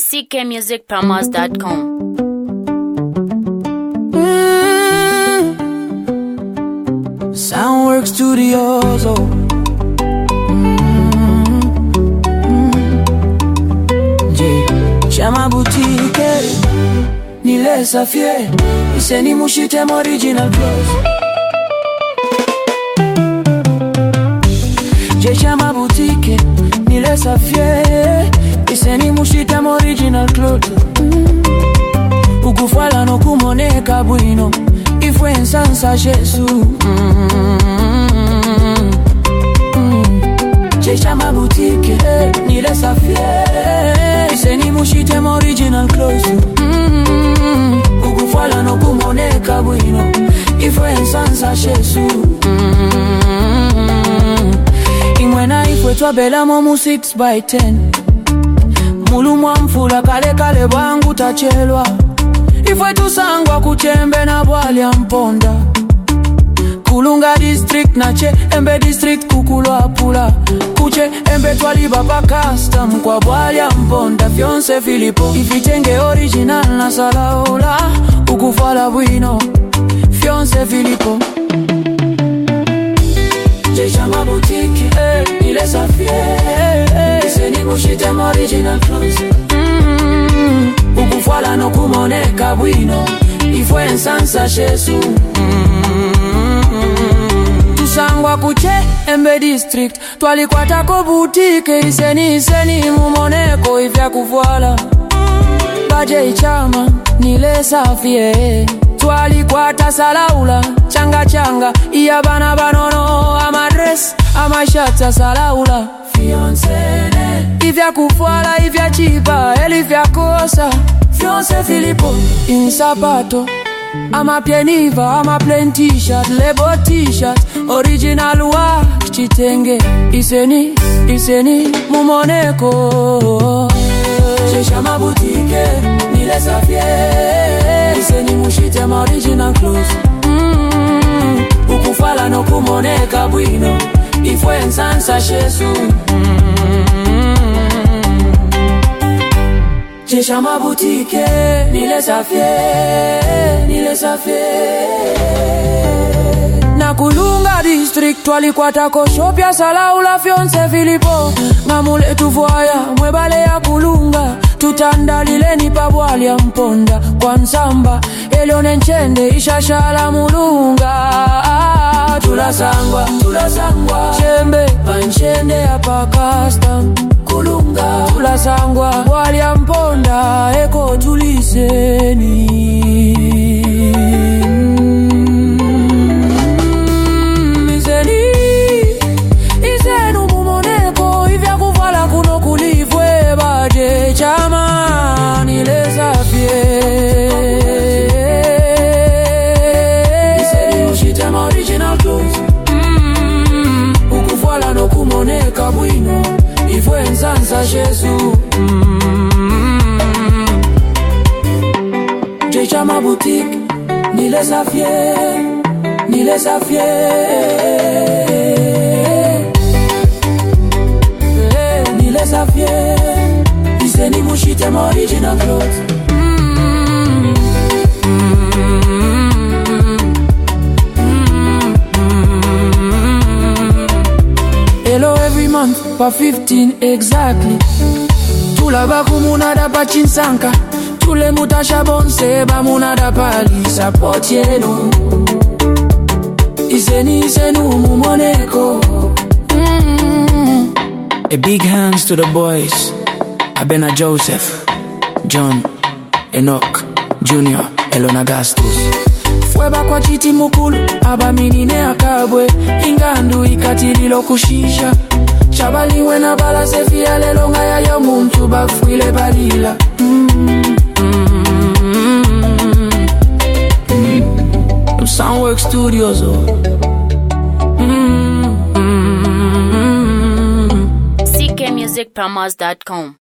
ckmusicpromos.com. Soundwork Studios, oh. Chama boutique, ni laisse fier. Iseni Mushitem original clothes. Chama boutique, ni laisse fier. Iseni Mushitem original clothes. Ukufala no kumoneka bwino. Ifwe nsansa Jesu. Chama boutique, ni laisse fier. Iseni Mushitem original clothes. Ukufala no kumoneka bwino. Ifwe nsansa Jesu. Ingwena ifwe twabela mu 6x10. Mulumwa mfula kale kale bangu tachelwa. Ifwe tusangwa kuchembe na bwalya mponda. Kulunga district na che embe district kukulwa pula. Kuche embe twaliba pa custom kwa bwalya mponda. Fionse Filipo ifitenge original na salaula. Ukufala bwino Fionse Filipo. Chama boutique, ni laisse fier. Iseni Mushitem original clothes. Ukufala no kumoneka bwino. Ifwe nsansa Jesu. Tusangwa kuche embe district. Twalikwata ko boutique. Iseni mumoneko ifya kufuala. Baje Chama ni laisse fier. Twalikwata salaula. Changa iya bana banono. Amadress amashata salaula. Fiancene ivya kufuala ivya chipa elivya kosa. Fionse Filipo insapato. Ama pieniva ama plain t-shirt. Lebo t-shirt original wa chitenge. Iseni mumoneko. Chama boutique ni laisse fier. Iseni Mushitem original clothes. Ukufala no kumoneka bwino. Ifwe nsansa Jesu. Chama boutique ni laisse fier. Ni laisse fier. Na kulunga district twalikwata ko shop ya salaula. Fionse Filipo ngamule tuvoya mwebale ya kulunga. Tutandalile pa bwalya mponda. Kwa nsamba elione nchende ishashala mulunga. Tulasangwa chembe panchende hapa custom kulunga. Tulasangwa bwalya mponda eko tuliseni. Isenu mumoneko ivya kuvala kuno kulivwe. Baje Chama ni laisse fier. Iseni Mushitem original clothes. Ukufala no kumoneka bwino. Ifwe nsansa Jesu. Chama boutique ni laisse fier. Ni laisse fier. Ni laisse fier. Iseni Mushitem original clothes. Hello every month pa 15 exactly. Tulaba kumunada pa chinsanka. Tule mutasha bonse ba munada pali support yenu. Iseni mumoneko. A big hands to the boys. Abena Joseph, John, Enoch, Junior, Elonagastus. Fweba kwa chiti mukulu, abaminine akabwe. Ingandu ikatililo kushisha. Chabaliwe na bala sefi ya lelonga ya yo muntu bafwile balila. Soundwork Studios, oh. ckmusicpromos.com.